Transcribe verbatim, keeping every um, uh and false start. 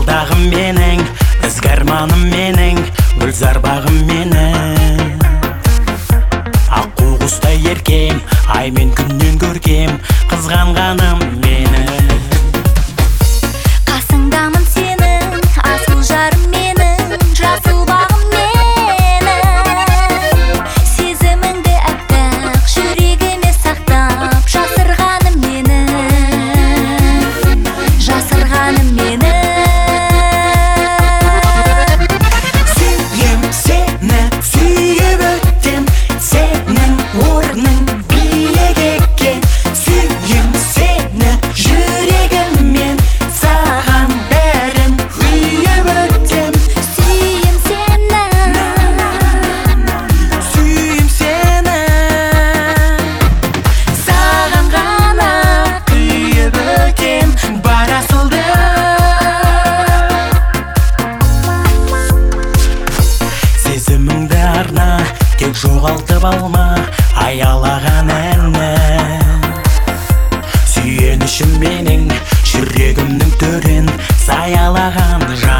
Ардағым менің, ізгі арманым менің, гүлзар бағым менің. Аққу құстай еркем, ай мен күннен көркем, қызғанғаным менің. Қасыңдамын сенің, асыл жарым менің, жасыл бағым менің. Сезіміңді әппақ, жүрегіме сақтап, жасырғаным менің, жасырғаным менің. Сүйем сені, сүйіп өттім, сенің орның биік екен. Сүйем сені, жүрегіммен, саған бәрін құйып өттім. Сүйем сені, Сүйем сені, саған ғана құйып өтем бар асылды. Сезіміңді арна, тек жоғалтып алма аялаған әнні. Сүйенішім менің, жүрегімнің төрін саялаған жан.